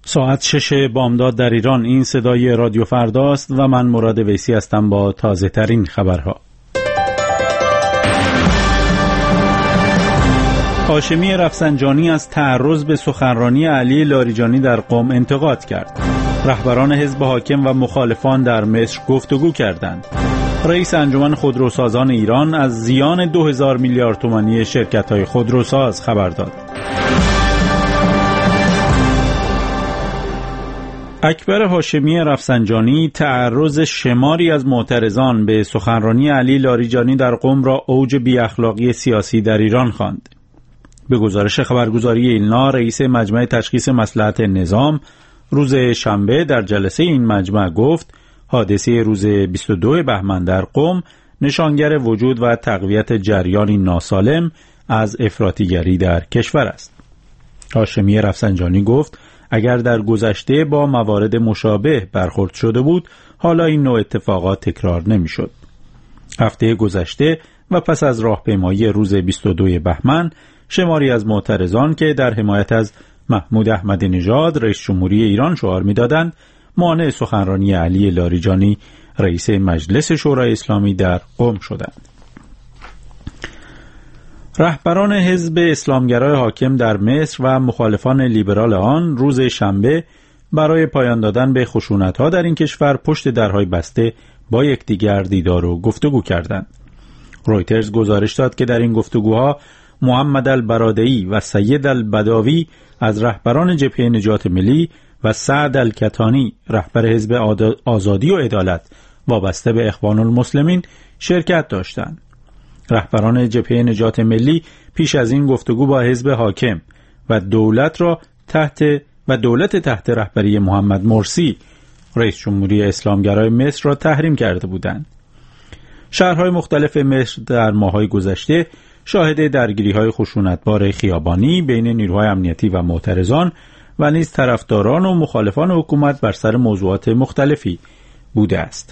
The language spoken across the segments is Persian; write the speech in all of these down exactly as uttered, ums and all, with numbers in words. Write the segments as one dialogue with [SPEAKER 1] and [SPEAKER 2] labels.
[SPEAKER 1] ساعت شش بامداد در ایران. این صدای رادیو فرداست و من مراد ویسی هستم با تازه ترین خبرها. هاشمی رفسنجانی از تعرض به سخنرانی علی لاریجانی در قم انتقاد کرد. رهبران حزب حاکم و مخالفان در مصر گفتگو کردند. رئیس انجمن خودروسازان ایران از زیان دو هزار میلیارد تومانی شرکت‌های خودروساز خبر داد. اکبر هاشمی رفسنجانی تعرض شماری از معترضان به سخنرانی علی لاریجانی در قم را اوج بی‌اخلاقی سیاسی در ایران خواند. به گزارش خبرگزاری ایلنا، رئیس مجمع تشخیص مصلحت نظام روز شنبه در جلسه این مجمع گفت حادثه روز بیست و دو بهمن در قم نشانگر وجود و تقویت جریانی ناسالم از افراطیگری در کشور است. هاشمی رفسنجانی گفت اگر در گذشته با موارد مشابه برخورد شده بود، حالا این نوع اتفاقات تکرار نمی شد. هفته گذشته و پس از راهپیمایی روز بیست و دو بهمن، شماری از معترضان که در حمایت از محمود احمدی نژاد رئیس جمهوری ایران شعار می‌دادند، مانع سخنرانی علی لاریجانی رئیس مجلس شورای اسلامی در قم شدند. رهبران حزب اسلامگرای حاکم در مصر و مخالفان لیبرال آن روز شنبه برای پایان دادن به خشونت‌ها در این کشور پشت درهای بسته با یکدیگر دیدار و گفتگو کردند. رویترز گزارش داد که در این گفتگوها محمد البرادعی و سید البداوی از رهبران جبهه نجات ملی و سعد الکتانی رهبر حزب آزادی و عدالت وابسته به اخوان المسلمین شرکت داشتند. رهبران جبهه نجات ملی پیش از این گفتگو با حزب حاکم و دولت را تحت و دولت تحت رهبری محمد مرسی رئیس جمهوری اسلامگرای مصر را تحریم کرده بودند. شهرهای مختلف مصر در ماه‌های گذشته شاهد درگیری‌های خشونتبار خیابانی بین نیروهای امنیتی و معترضان و نیز طرفداران و مخالفان حکومت بر سر موضوعات مختلفی بوده است.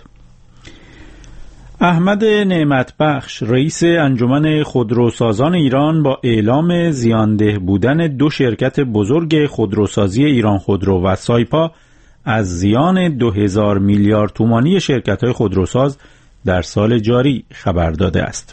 [SPEAKER 1] احمد نعمت بخش رئیس انجمن خودروسازان ایران با اعلام زیانده بودن دو شرکت بزرگ خودروسازی ایران خودرو و سایپا از زیان دو هزار میلیارد تومانی شرکت‌های خودروساز در سال جاری خبر داده است.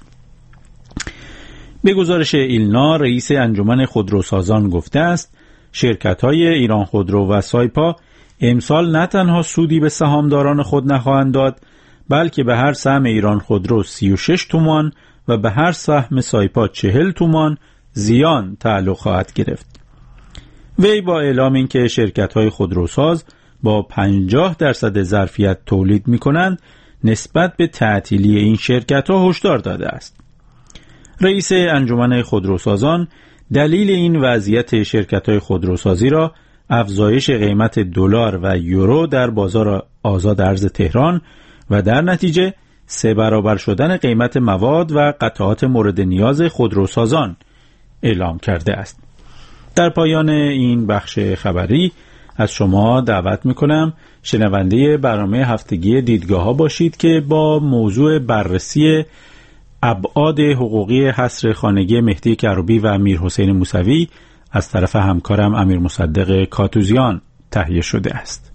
[SPEAKER 1] به گزارش ایلنا، رئیس انجمن خودروسازان گفته است شرکت‌های ایران خودرو و سایپا امسال نه تنها سودی به سهامداران خود نخواهند داد، بلکه به هر سهم ایران خودرو سی و شش تومان و به هر سهم سایپا چهل تومان زیان تعلق خواهد گرفت. وی با اعلام اینکه شرکت‌های خودروساز با پنجاه درصد ظرفیت تولید می‌کنند، نسبت به تعطیلی این شرکت‌ها هشدار داده است. رئیس انجمن خودروسازان دلیل این وضعیت شرکت‌های خودروسازی را افزایش قیمت دلار و یورو در بازار آزاد ارز تهران و در نتیجه سه برابر شدن قیمت مواد و قطعات مورد نیاز خودروسازان اعلام کرده است. در پایان این بخش خبری از شما دعوت می‌کنم شنونده برنامه هفتگی دیدگاه ها باشید که با موضوع بررسی ابعاد حقوقی حصر خانگی مهدی کروبی و امیر حسین موسوی از طرف همکارم امیر مصدق کاتوزیان تهیه شده است.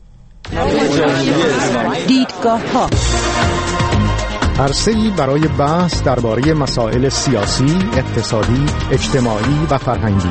[SPEAKER 2] دیدگاه ها
[SPEAKER 3] عرصه‌ای برای بحث درباره مسائل سیاسی، اقتصادی، اجتماعی و فرهنگی.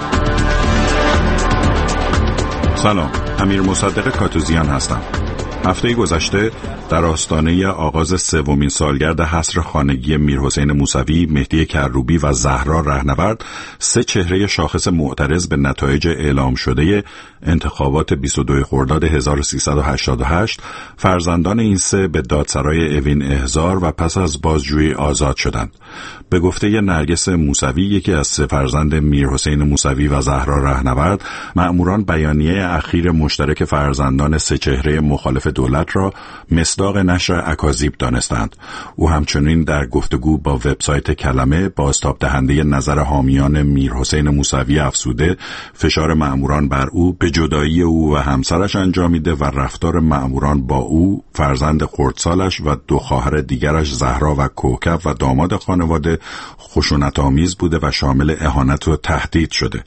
[SPEAKER 4] سلام، امیر مصدق کاتوزیان هستم. هفته گذشته در آستانه آغاز سومین سالگرد حصر خانگی میرحسین موسوی، مهدی کروبی و زهرا رهنورد، سه چهره شاخص معترض به نتایج اعلام شده انتخابات بیست و دو خرداد هزار و سیصد و هشتاد و هشت فرزندان این سه به دادسرای اوین احضار و پس از بازجویی آزاد شدند. به گفته نرگس موسوی، یکی از سه فرزند میرحسین موسوی و زهرا رهنورد، مأموران بیانیه اخیر مشترک فرزندان سه چهره مخالف دولت را مصداق نشر اکاذیب دانستند. او همچنین در گفتگو با وبسایت کلمه بازتاب دهنده نظر حامیان میرحسین موسوی افزوده فشار مأموران بر او به جدایی او و همسرش انجامیده و رفتار مأموران با او، فرزند خردسالش و دو خواهر دیگرش زهرا و کوکب و داماد خانواده خشونت‌آمیز بوده و شامل اهانت و تهدید شده.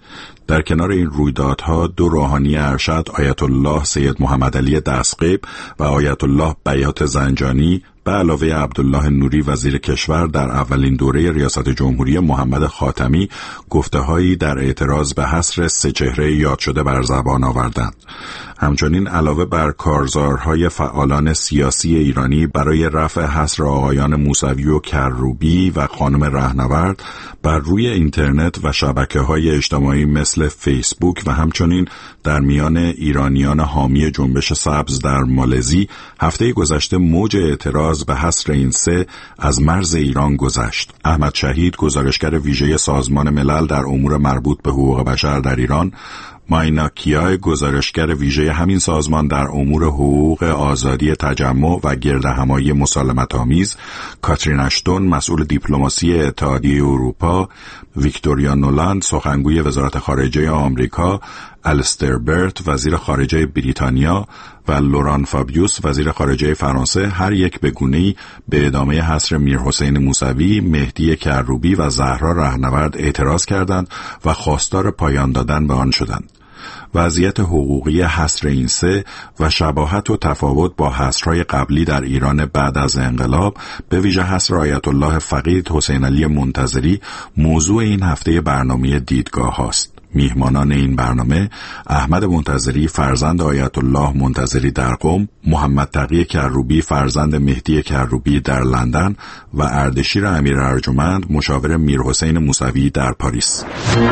[SPEAKER 4] در کنار این رویدادها دو روحانی ارشد، آیت الله سید محمد علی دستقیب و آیت الله بیات زنجانی به علاوه عبدالله نوری وزیر کشور در اولین دوره ریاست جمهوری محمد خاتمی گفته‌هایی در اعتراض به حصر سه چهره یاد شده بر زبان آوردند. همچنین علاوه بر کارزارهای فعالان سیاسی ایرانی برای رفع حصر آقایان موسوی و کروبی و خانم رهنورد بر روی اینترنت و شبکه‌های اجتماعی مثل فیسبوک و همچنین در میان ایرانیان حامی جنبش سبز در مالزی هفته گذشته موج اعتراض به حصر این سه از مرز ایران گذشت. احمد شهید، گزارشگر ویژه سازمان ملل در امور مربوط به حقوق بشر در ایران، ماینا کیای، گزارشگر ویژه همین سازمان در امور حقوق آزادی تجمع و گردهمایی مسالمت‌آمیز، کاترین اشتون، مسئول دیپلماسی اتحادیه اروپا، ویکتوریا نولاند، سخنگوی وزارت خارجه آمریکا، الستر برت، وزیر خارجه بریتانیا و لوران فابیوس، وزیر خارجه فرانسه، هر یک به گونه‌ای به ادامه حصر میرحسین موسوی، مهدی کروبی و زهرا رهنورد اعتراض کردند و خواستار پایان دادن به آن شدند. وضعیت حقوقی حصر این سه و شباهت و تفاوت با حصرهای قبلی در ایران بعد از انقلاب، به ویژه حصر آیت الله فقید حسین علی منتظری، موضوع این هفته برنامه دیدگاه هاست. میهمانان این برنامه: احمد منتظری فرزند آیت الله منتظری در قم، محمد تقی کروبی فرزند مهدی کروبی در لندن و اردشیر امیر ارجمند مشاور میرحسین موسوی در پاریس.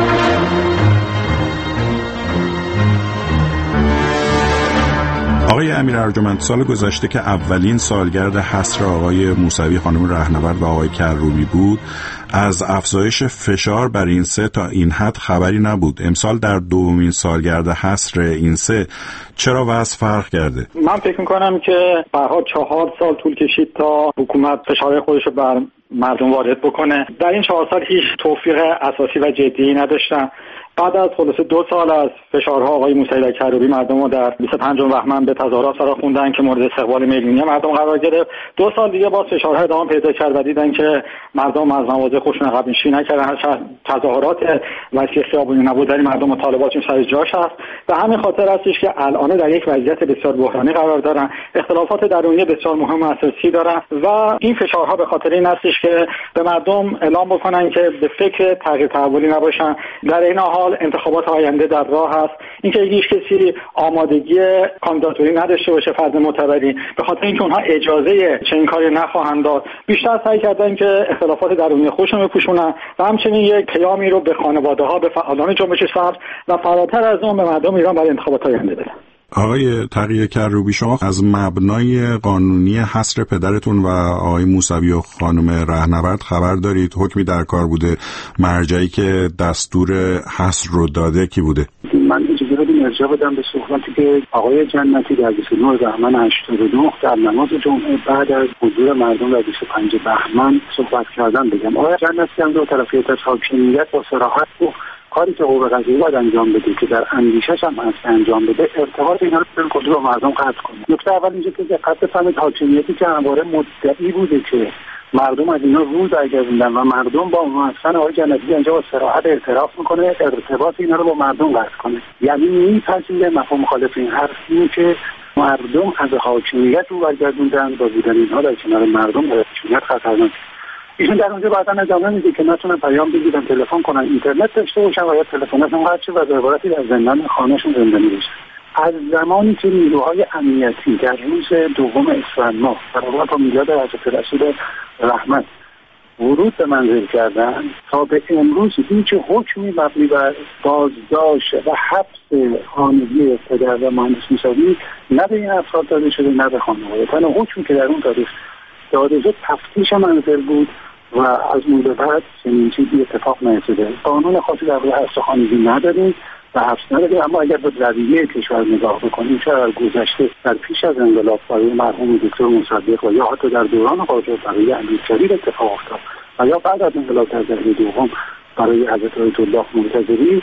[SPEAKER 4] آقای امیر ارجمند، سال گذشته که اولین سالگرد حصر آقای موسوی، خانم رهنورد و آقای کروبی بود، از افزایش فشار بر این سه تا این حد خبری نبود. امسال در دومین سالگرد حصر این سه چرا وضع فرق کرده؟
[SPEAKER 2] من فکر میکنم که برها چهار سال طول کشید تا حکومت فشار خودش بر مردم وارد بکنه. در این چهار سال هیچ توفیق اساسی و جدی نداشتن. بعد از خلاص دو سال از فشارها آقای موسوی و کروبی مردم رو در بیست و پنجم بهمن به تظاهرات فراخوندن که مورد استقبال میلیونی مردم قرار گرفت. دو سال دیگه باز فشارها ادامه پیدا کرد و دیدن که مردم از مواضع خودشون عقب نشینی نکردن. تظاهرات وسیع خیابونی نبود، در مردم مطالباتشون سر جاش هست. به همین خاطر هستش که الان در یک وضعیت بسیار بحرانی قرار دارن، اختلافات درونی بسیار مهم و اساسی دارن و این فشارها به خاطر این هستش که به مردم اعلام بکنن که به فکر تغییر تحولی نباشن. در این حال انتخابات آینده در راه است. اینکه هیچ کسی آمادگی کاندیداتوری نداشته باشه فرد معتبری، به خاطر اینکه اونها اجازه چنین کاری نخواهند داد، بیشتر سعی کردن که اختلافات درونی خودشون بپوشونن و همچنین یک پیامی رو به خانواده‌ها، به فعالان جنبش سبز و فراتر از اون به مردم ایران برای انتخابات آینده بدن.
[SPEAKER 4] آقای تقی کروبی، شما از مبنای قانونی حصر پدرتون و آقای موسوی و خانم رهنورد خبر دارید؟ حکمی در کار بوده؟ مرجعی که دستور حصر رو داده کی بوده؟
[SPEAKER 5] من اجازه بدیم ارجاع بدم به صحبتی که آقای جنتی در بیست و نه بهمن هشتاد و نه در نماز جمعه بعد از حضور مردم در بیست و پنج بهمن صحبت کردن بگم. آقای جنتی هم دو طرفیت از حاکمیت با صراحت گفت کاری که قوه قضاییه باید انجام بده که در اندیشش هم هست انجام بده، ارتباط اینا رو بالکل با مردم قطع کنه. نکته اول اینجا که دقت بفرمایید حاکمیتی که همواره مدعی بوده که مردم از اینا روز برگردوندن و مردم با محسن آقای جنتی اینجا با صراحت اعتراف میکنه ارتباط اینا رو با مردم قطع کنه. یعنی میپذیره مفهوم مخالف این حرف اینه که مردم از حاکمیت رو برگردوندن با بودن اینها در کنار مردم در حاکمیت خطرناک. ایشون در اونجا بعداً ادامه میده که نتونن پیام بگیرن، تلفن کنن، اینترنت داشته باشن و یا تلفنشون قطع شه و به عبارتی در زندان خانه‌شون زندانی بشن. از زمانی که نیروهای امنیتی در روز دوم اسفند ماه برابر با میلاد حضرت رسول رحمت ورود به منزل کردن تا به امروز هیچ حکمی مبنی بر بازداشت و حبس خانگی پدر و مهندس موسوی نه به این افراد داده شده نه به خانواده. تنها حکمی که در اون تاریخ داده شد تفتیش منزل بود و از اون به بعد چنین چیزی اتفاق نیفتاده. قانون خاصی در روی حبس خانگی نداریم و حبس نداریم، اما اگر به رویه کشور نگاه بکنیم چه در گذشته در پیش از انقلاب برای مرحوم دکتر مصدق و یا حتی در دوران قاجار برای امیرکبیر اتفاق افتاد و یا بعد از انقلاب در دهه دوم برای حضرت آیت الله منتظری،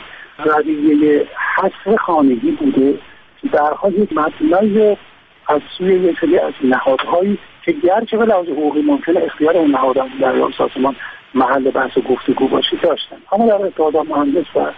[SPEAKER 5] رویه حبس خانگی بوده که در حال یک مطلعی از سوی یک سری از نهادهایی که گرچه به لحاظ حقوقی ممکنه اختیار اون نهادها در ریاض سازمان محل بحث و گفتگو باشه داشتن، اما در اتحاد مهندس و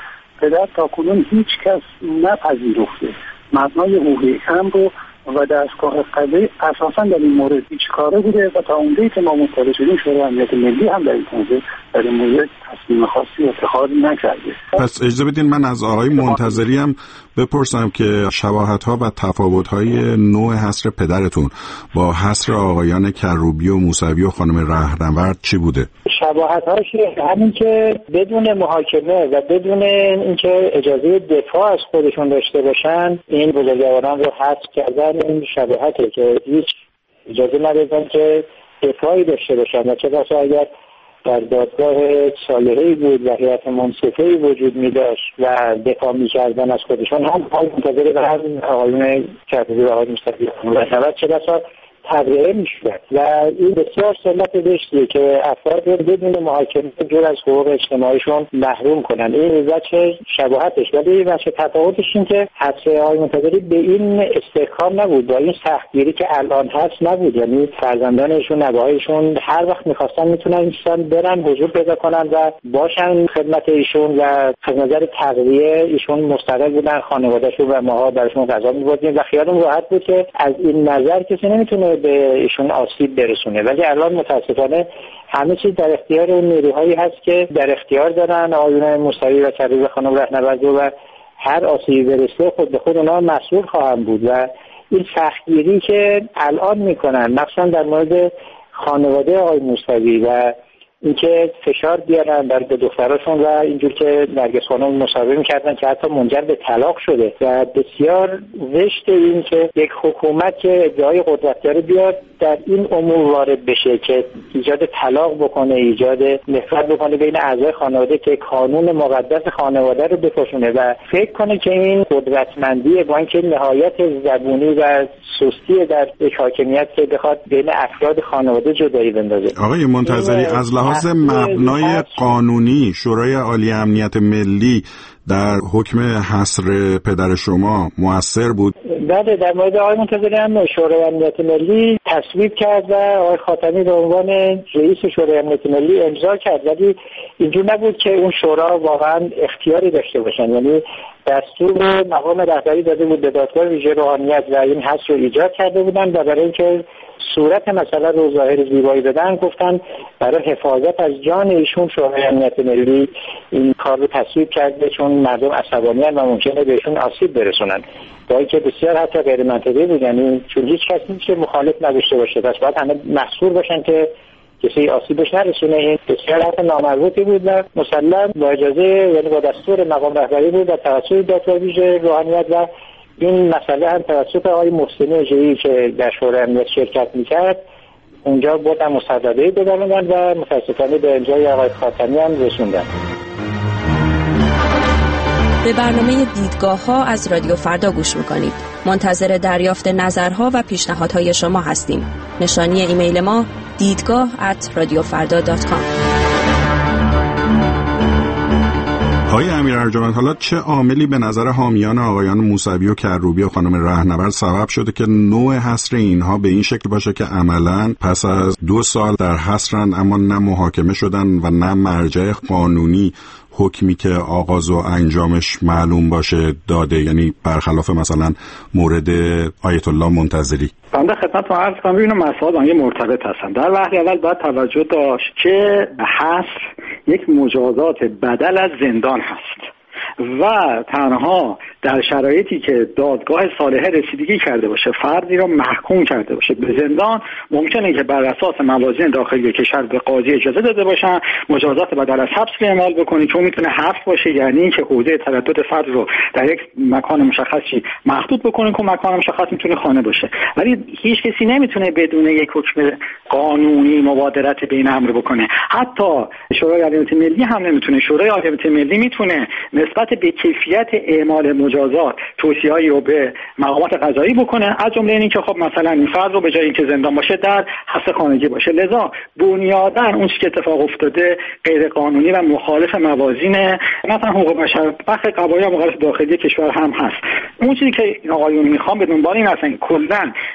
[SPEAKER 5] پدر تاکنون هیچ کس نپذیرفته مبنای حقوقی امر رو و دستگاه قضایی اساسا در این مورد هیچ کاره بوده و تا اونجایی که ما مطلع شدیم شورای امنیت ملی هم در این موضوع در این مورد تصمیم خاصی اتخاذ نکرده.
[SPEAKER 4] پس اجازه بدین من از آقای منتظری هم بپرسم که شباهت‌ها و تفاوت‌های نوع حصر پدرتون با حصر آقایان کروبی و موسوی و خانم رهنورد چی بوده؟
[SPEAKER 6] شباهت‌هاش همین که بدون محاکمه و بدون اینکه اجازه دفاع از خودشون داشته باشن این بزرگواران رو حذف کردن. این شباهته که هیچ اجازه ندادن که دفاعی داشته باشن و چه بسا اگر در دادگاه ساله‌ای بود و هیئت منصفه‌ای وجود می‌داشت و دفاع می‌کردن از خودشون هم حال منتظر به هم آقایون کروبی و آقای موسوی و چه بسا تبرئه می‌شد و این بسیار سنت زشتیه که افراد رو بدون محاکمه جور از حقوق اجتماعیشون محروم کنن. این وجه شباهتش، ولی وجه تفاوتش این که حبس آقای منتظری به این استحکام نبود، با این سختگیری که الان هست نبود. یعنی فرزندانشون، نوه‌هایشون هر وقت می‌خواستن میتونن ایشون برن حضور پیدا کنن و باشن خدمت ایشون و از نظر تغذیه ایشون مستقل بودن، خانواده‌شون و ماها براشون غذا می‌بردیم و خیالم راحت بود که از این نظر کسی نمیتونه به ایشون آسیب برسونه. ولی الان متاسفانه همه چیز در اختیار اون نیروهایی هست که در اختیار دارن آقایون موسوی و کروبی و خانم رهنورد و هر آسیبی برسه خود به خود اونها مسئول خواهند بود و این سختگیری که الان میکنن مخصوصا در مورد خانواده آقای موسوی و اینکه فشار بیارن بر به دختراشون و اینجور که نرگس خانم مصاحبه می‌کردن که حتی منجر به طلاق شده و بسیار زشت این که یک حکومت که ادعای قدرت داره بیاد در این امور وارد بشه که ایجاد طلاق بکنه، ایجاد نفرت بکنه بین اعضای خانواده که قانون مقدس خانواده رو بپوشونه و فکر کنه که این قدرتمندی با اینکه نهایت زبونی و سستی در یک حاکمیت که بخواد بین افراد خانواده جدایی بندازه.
[SPEAKER 4] آقای منتظری از لحاظ مبنای قانونی شورای عالی امنیت ملی در حکم حصر پدر شما مؤثر بود؟
[SPEAKER 6] بله، در مورد آقای منتظری هم شورای امنیت ملی تصویب کرد و آقای خاتمی به عنوان رئیس شورای امنیت ملی امضا کرد، ولی اینجور نبود که اون شورا واقعا اختیاری داشته باشن. یعنی دستور مقام رهبری داده بود به دادگاه ویژه روحانیت و این حصر رو ایجاد کرده بودن و برای اینکه صورت مسئله رو ظاهر زیبایی بدن گفتن برای حفاظت از جان ایشون شورای امنیت ملی این کار رو تصویب کرده چون مردم عصبانی هستند و ممکنه بهشون آسیب برسونن. با اینکه بسیار حتی غیر منطقی بود، یعنی چون هیچ کسی نیست که مخالف نداشته باشه، پس باید همه محصور باشن که کسی آسیبش نرسونه. این بسیار حتی نامربوطی بود و مسلم با اجازه یعنی با دستور مقام رهبری بود و توسط دادگاه ویژه روحانیت و این مسئله هم توسط آقای محسنی اژه‌ای که در شورای امنیت شرکت میکرد اونجا بودن مصدقه بدارن و متاسفانه به امضای آقای خاتمی هم رسوندن.
[SPEAKER 7] به برنامه دیدگاه ها از رادیو فردا گوش میکنید. منتظر دریافت نظرها و پیشنهادهای شما هستیم. نشانی ایمیل ما دیدگاه ات رادیو فردا دات کام.
[SPEAKER 4] آقای امیر ارجمند، حالا چه عاملی به نظر حامیان آقایان موسوی و کروبی و خانم رهنورد سبب شده که نوع حصر اینها به این شکل باشه که عملاً پس از دو سال در حصرن اما نه محاکمه شدن و نه مرجع قانونی حکمی که آغاز و انجامش معلوم باشه داده، یعنی برخلاف مثلا مورد آیت الله منتظری؟
[SPEAKER 2] بنده خدمتتون عرض کنم ببینم مسائل با هم مرتبط هستن. در وهله اول باید توجه داشت که حصر یک مجازات بدل از زندان هست و تنها در شرایطی که دادگاه صالحه رسیدگی کرده باشه، فردی را محکوم کرده باشه به زندان، ممکنه که بر اساس موازین داخلی کشور به قاضی اجازه داده باشن مجازات بدل از حبس اعمال بکنه، چون میتونه حبس باشه، یعنی اینکه حوزه تردد فرد رو در یک مکان مشخصی محدود بکنه که مکان مشخص میتونه خانه باشه. ولی هیچ کسی نمیتونه بدون یک حکم قانونی مبادرت به این امر بکنه. حتی شورای عالی امنیت ملی هم نمیتونه. شورای عالی امنیت ملی میتونه نسبت به کیفیت اعمال مجازات توصیه‌ای رو به مقامات قضایی بکنه، از جمله اینکه خب مثلا این فرد رو به جای اینکه زندان باشه در حبس خانگی باشه. لذا بنیاداً اون چیزی که اتفاق افتاده غیر قانونی و مخالف موازین مثلا حقوق بشر برخی قواعد مقررات داخلی کشور هم هست. اون چیزی که این آقایون میخوان به دنبال این هستن کلاً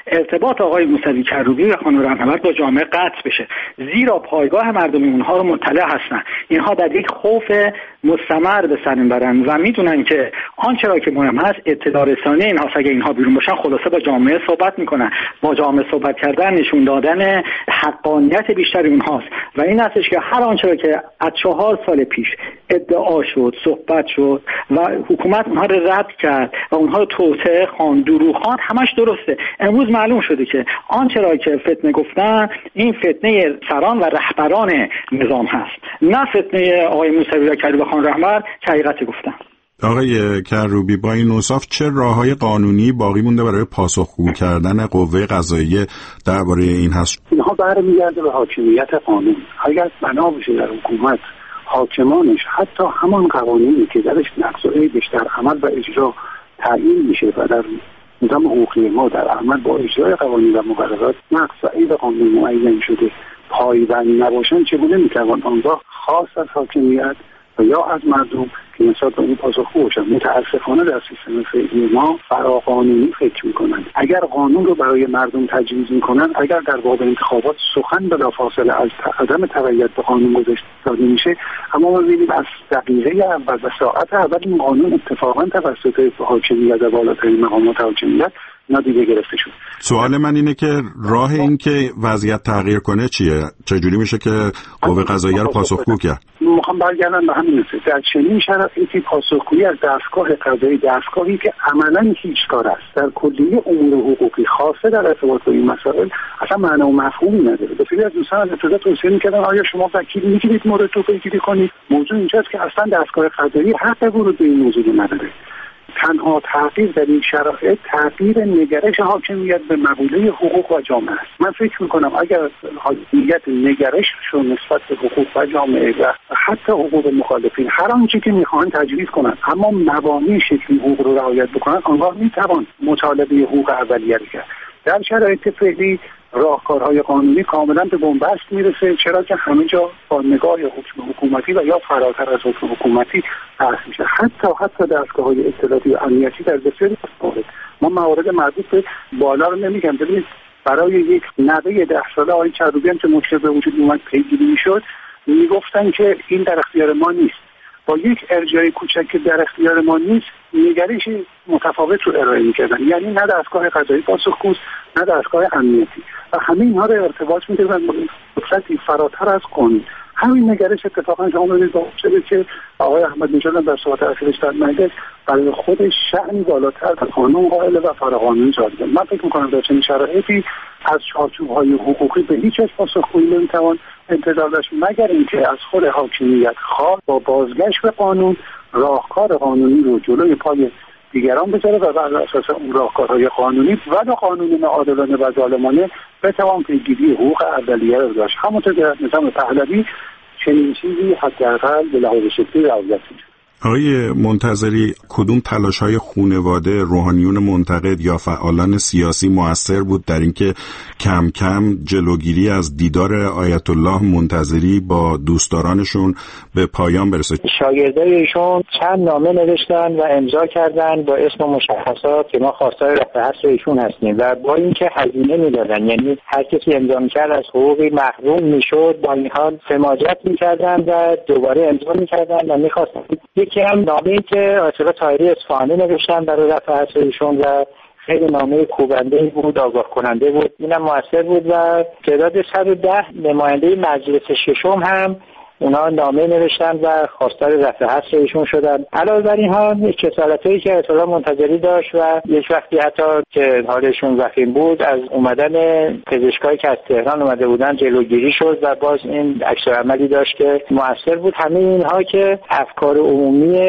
[SPEAKER 2] ارتباط آقای موسوی کروبی و خانم رهنورد با جامعه قطع بشه، زیرا پایگاه مردم اونها رو مطلع هستن. اینها در یک خوف مستمر به سر میبرن و میدونن که آنچه را که مهم هست اطلاع رسانی اینها، اگه اینها بیرون باشن خلاصه با جامعه صحبت میکنن. با جامعه صحبت کردن نشون دادن حقانیت بیشتر اونهاست و این هستش که هر آنچه را که از چهار سال پیش ادعا شد، صحبت شد و حکومت اونها رو رد کرد و اونها رو توطئه خواند، دروغ خواند، همش درسته. امروز معلوم شده که آنچه را که فتنه گفتن این فتنه سران و رهبران نظام هست، نه فتنه آقای موسوی و کروبی خان رهنورد که حقیقت گفتن.
[SPEAKER 4] آقای کروبی، با این اوصاف چه راههای قانونی باقی مونده برای پاسخگو کردن قوه قضاییه درباره این هست؟
[SPEAKER 5] اینها برمیگرده به حاکمیت قانون. اگر بنا بشه در حکومت حاکمانش حتی همان قوانینی که درش نقض و عیبش در عمل و اجرا تعیین میشه و در نظام حقوقی ما در عمل با اجرای قوانین و مقررات نقض و عیب قانون معین شده پایبند نباشن، چگونه میتوان آنگاه خاص از حاکمیت و یا از مردم که نسبت به این پاسخگو باشن؟ متاسفانه در سیستم فعلی ما فراقانونی فکر میکنن. اگر قانون رو برای مردم تجویز میکنن، اگر در باب انتخابات سخن بلافاصله از عدم تبعیت به قانون گذاشته داده میشه، اما ما می‌بینیم از دقیقه اول و ساعت اول این قانون اتفاقا توسط حاکمیت و بالاترین مقامات حاکمیت نادیده گرفته شد.
[SPEAKER 4] سوال من اینه که راه این که وضعیت تغییر کنه چیه؟ چجوری میشه که قوه قضاییه رو پاسخگو کرد؟
[SPEAKER 5] میخوام برگردم به همین نکته. در چنین شرایطی پاسخگویی از دستگاه قضایی، دستگاهی که عملاً هیچ کار است در کلیه امور حقوقی خاصه در ارتباط با این مسائل اصلا معنا و مفهومی نداره. بسیاری از دوستان از ابتدا توصیه می‌کردن آیا شما وکیل میگیرید مورد رو پیگیری کنید. موضوع اینجاست که اصلا دستگاه قضایی حق ورود به این موضوع نداره. تنها تغییر در این شرایط تغییر نگرش حاکمیت به مقوله حقوق و جامعه است. من فکر میکنم اگر حاکمیت نگرششون نسبت به حقوق و جامعه و حتی حقوق مخالفین هر آنچه که میخوان تجویز کنند، اما مبانی شکلی حقوق رو رعایت بکنن، آنگاه میتوان مطالبه حقوق اولیه کرد. در شرایط فعلی راهکارهای قانونی کاملا به بنبست میرسه، چرا که همه جا با نگاه حکم حکومتی و یا فراتر از حکم حکومتی بحث میشه. حتی حتی دستگاه‌های اطلاعاتی و امنیتی در بسیاری از موارد، ما موارد مربوط به بالا رو نمیگم، ببینید برای یک نوه ده ساله آقای کروبی هم که مشکل به وجود اومد پیگیری میشد، میگفتن که این در اختیار ما نیست. با یک ارجاع کوچک که در اختیار ما نیست، نگرش متفاوت رو ارائه می‌کردن. یعنی نه دستگاه قضایی پاسخگوست، نه دستگاه امنیتی، و همه اینها رو ارتباط می‌دادن با قدرتی فراتر از قانون. همین نگرش اتفاقا شما ببینید با شده که آقای احمد نژاد در صحبت اخیرش در مجلس برای خودش شأنی بالاتر از قانون قائل و فراقانونی جاری. من فکر می‌کنم در چنین شرایطی از چارچوب‌های حقوقی به هیچ وجه پاسخگویی نمی‌توان انتظار داشت، مگر اینکه از خود حاکمیت خواه با بازگشت به قانون راهکار قانونی رو جلوی پای دیگران بذاره و بر اساس اون راهکارهای قانونی و به قانون عادلانه و ظالمانه بتوان پیگیری حقوق اولیه رو داشت. همونطور که در نظام پهلوی چنین چیزی حداقل به لحاظ شکلی رعایت میشه.
[SPEAKER 4] آقای منتظری، کدوم تلاش‌های خانواده، روحانیون منتقد یا فعالان سیاسی مؤثر بود در اینکه کم کم جلوگیری از دیدار آیت الله منتظری با دوستدارانشون به پایان برسه؟
[SPEAKER 6] شاگردای ایشون چند نامه نوشتن و امضا کردن با اسم مشخصات که ما خواستار رفع حصر ایشون هستیم و با اینکه هزینه میدادن، یعنی هر کسی امضا میکرد از حقوقی محروم میشد، با این حال سماجت میکردن و دوباره امضا میکردن و میخواستن. یکی هم نامه‌ای که آیت الله طاهری اصفهانی نوشتن برای رفع حصر ایشون و خیلی نامه کوبنده بود، آگاه کننده بود، اینم موثر بود و تعداد صد و ده نماینده مجلس ششم هم اونا نامه نوشتن و خواستار رفع حصر ایشون شدن. علاوه بر اینها کسالتایی که آیت الله منتظری داشت و یک وقتی حتی که حالشون وخیم بود از اومدن پزشکایی که از تهران اومده بودن جلوگیری شد و باز این عکس‌العملی داشت که موثر بود. همه اینها که افکار عمومی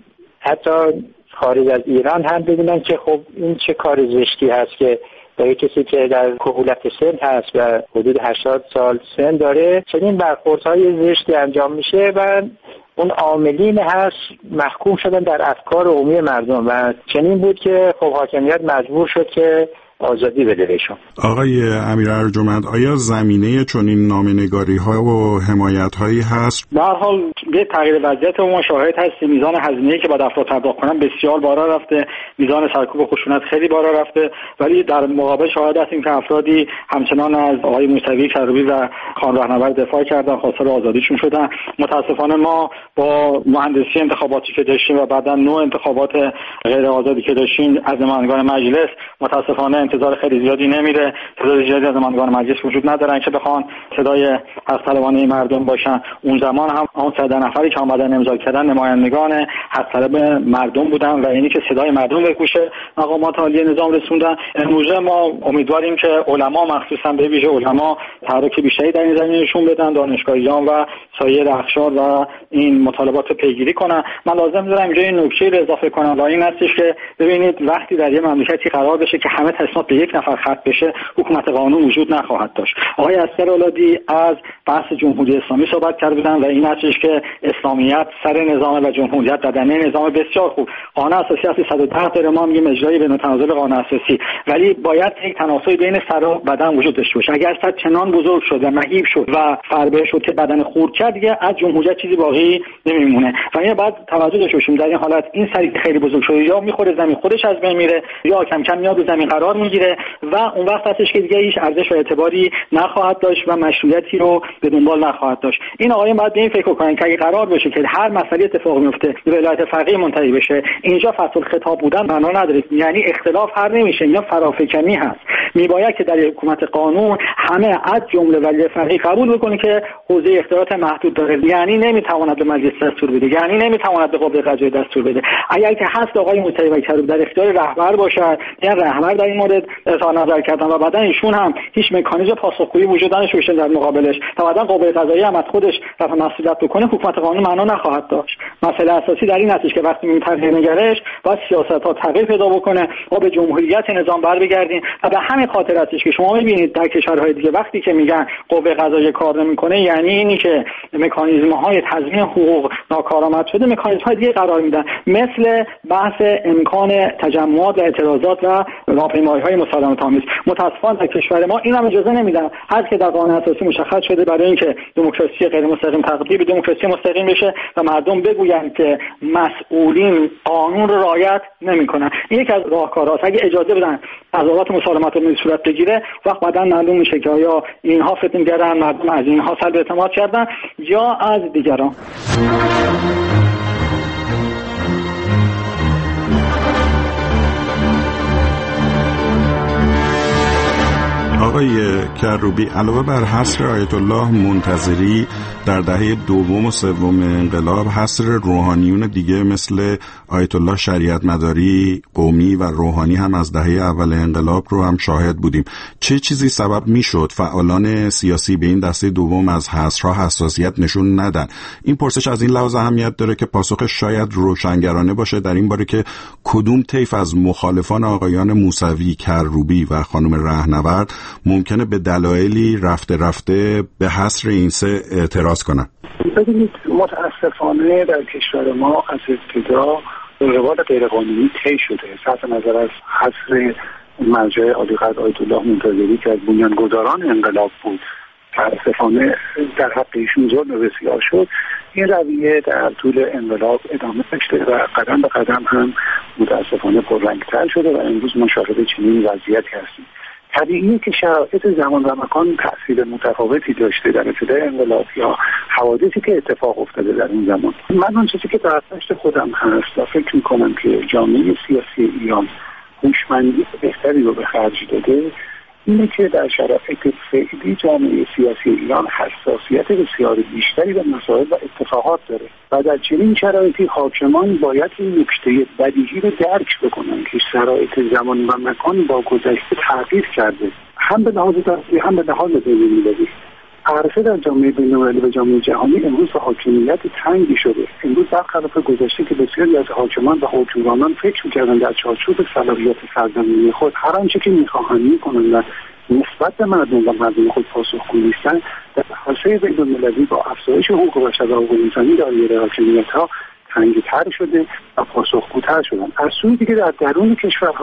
[SPEAKER 6] حتی خارج از ایران هم ببینن که خب این چه کار زشتی هست که برای کسی که در کهولت سن هست و حدود هشتاد سال سن داره چنین برخوردهای زشتی انجام میشه و اون عاملین هست محکوم شدن در افکار عمومی مردم و چنین بود که خب حاکمیت مجبور شد که آزادی بده بهشون.
[SPEAKER 4] آقای امیر ارجمند، آیا زمینه چنین نامه‌نگاری‌ها و حمایت‌هایی هست؟
[SPEAKER 2] به هر حال یه تغییر وضعیت ما شاهد هستیم. میزان هزینه‌ای که باید افراد پرداخت کنن بسیار بالا رفته، میزان سرکوب و خشونت خیلی بالا رفته، ولی در مقابل شاهد هستیم که افرادی همچنان از آقای موسوی کروبی و خانم رهنورد دفاع کردن، خواستار آزادیشون شدن. متاسفانه ما با مهندسی انتخاباتی که داشتیم و بعدا نوع انتخابات غیر آزادی که داشتیم از نمایندگان مجلس متاسفانه انتظار خیلی زیادی نمیره. تعداد زیادی از نمایندگان مجلس وجود ندارن که بخوان صدای حق طلبانه مردم باشن. اون زمان هم اون صد نفری که اومدن امضا کردن نمایندگان حق طلب مردم بودن و اینی که صدای مردم به گوش مقامات عالی نظام رسوندن. امروزه ما امیدواریم که علما، مخصوصا به ویژه علما، تحرک بیشتری در این زمینه نشون بدن، دانشگاهیان و سایر اقشار و این مطالبات رو پیگیری کنن. من لازم دارم اینجا این نکته رو اضافه کنم و این هستش که ببینید وقتی در یه مملکتی قرار بشه که همه تصمیمات به یک نفر ختم بشه، حکومت قانون وجود نخواهد داشت. آقای اسکرولادی از بحث جمهوری اسلامی صحبت کرده بودن و این هستش که اسلامیت سر نظام و جمهوریت بدنه نظام بسیار خوب. قانون اساسی اصل صد و ده داره، ما میگیم اجرای بین تناسب قانون اساسی، ولی باید یک تناسب بین سر و بدن وجود داشته باشه. اگر سر چنان بزرگ شد و مهیب شد و فربه شد که بدن خورد کرد، دیگه از جمهوریت چیزی باقی نمیمونه و این بعد توجه داشته باشیم. در این حالت این سری که خیلی بزرگ شده یا میخوره زمین خودش از بین میره یا کم کم میاد رو زمین قرار میگیره و اون وقت هستش که دیگه هیچ ارزش و اعتباری نخواهد داشت و مشروعیتی رو به دنبال نخواهد داشت. این آقایون باید به این فکر کنن که اگه قرار بشه که هر مسئله اتفاق میفته به ولایت فقیه منتهی بشه، اینجا فصل خطاب بودن معنا نداره، یعنی اختلاف حل نمیشه، اینا فرافکنی هست. میباید که در حکومت قانون همه از جمله ولی فقیه قبول بکنه که حوزه اختیارات محدود داره، یعنی نمیتواند به مجلس دستور بده، یعنی نمیتواند به قوه قضاییه دستور بده. اگر که هست آقای موسوی و کروبی در اختیار رهبر باشد، یعنی رهبر در این مورد اظهار نظر کردن و بعدا ایشون هم هیچ مکانیزم پاسخگویی وجود نداشته در مقابلش و بعدا قوه قضاییه هم از خودش رفع مسئولیت بکنه، حکومت قانون معنا نخواهد داشت. مسئله اساسی در این است که وقتی میگیم تغییر نگرش، باید سیاست‌ها تغییر پیدا بکنه، ما به جمهوریت نظام بر بگردیم و به همین خاطر است که شما می‌بینید در کشورهای دیگه وقتی که میگن قوه قضاییه کار نمی‌کنه، یعنی اینی که مکانیزم‌های تضمین حقوق ناکارآمد شده، مکانیزم‌های دیگه قرار میدن، مثل بحث امکان تجمعات و اعتراضات و راهپیمایی‌های مسالمت‌آمیز. متأسفانه در کشور ما این هم اجازه نمیدن. هر که در قانون اساسی مشخص شده برای اینکه دموکراسی غیر مستقیم تبدیل به دموکراسی مستقیم بشه و مردم بگویند که مسئولین قانون رو رعایت نمی‌کنن، این یک از راهکارهاست. اگه اجازه بدن قضاوت مسالمت‌آمیز صورت بگیره، وقت بعداً معلوم میشه که آیا اینها فتنه گرن، مردم از اینها سلب اعتماد کردن یا از دیگران.
[SPEAKER 4] آقای کروبی، علاوه بر حصر آیت الله منتظری در دهه دوم و سوم انقلاب، حصر روحانیون دیگه مثل آیت الله شریعت مداری قومی و روحانی هم از دهه اول انقلاب رو هم شاهد بودیم. چه چیزی سبب میشد فعالان سیاسی به این دسته دوم از حصرها حساسیت نشون ندن؟ این پرسش از این لحاظ اهمیت داره که پاسخش شاید روشنگرانه باشه در این باره که کدوم طیف از مخالفان آقایان موسوی، کروبی و خانم رهنورد ممکنه به دلایلی رفته رفته به حصر این سه اعتراض کنن.
[SPEAKER 5] ببینید، متاسفانه در کشور ما از ابتدا روال غیرقانونی طی شده. صرف نظر از حصر مرجع عالیقدر آیت الله منتظری که از بنیانگذاران انقلاب بود، متاسفانه در حق ایشون ظلم بسیار شد. این رویه در طول انقلاب ادامه داشته و قدم به قدم هم متاسفانه پررنگ‌تر شده و امروز ما شاهد چنین وضعیتی هستیم. طبیعیه که شرایط زمان و مکان تأثیر متفاوتی داشته در ابتدای انقلاب یا حوادثی که اتفاق افتاده در این زمان. من اون چیزی که برداشت خودم هست و فکر می‌کنم که جامعه سیاسی ایران هوشمندی بهتری رو به خرج داده، اینه که در شرایط فعلی جامعه سیاسی ایران حساسیت بسیار بیشتری به مسائل و اتفاقات داره و در چنین شرایطی حاکمان باید این نکته بدیهی رو درک بکنن که شرایط زمان و مکان با گذشته تغییر کرده، هم به لحاظ دستی هم به لحاظ بین‌المللی. عرصه در جامعه بین‌المللی و جامعه جهانی امروز به حاکمیت تنگی شده. امروز برخلاف گذشته که بسیاری از حاکمان و حکمرانان فکر می‌کردند در چارچوب صلاحیت سرزمینی خود هر آنچه که می‌خواهند می‌کنند و نسبت به مردم و مردم خود پاسخگو نیستند، در عرصه بین‌المللی با افزایش حقوق بشر و حقوق انسانی دایره حاکمیت‌ها تنگی‌تر شده و پاسخگوتر شدن. از سوی دیگه در درون کشورها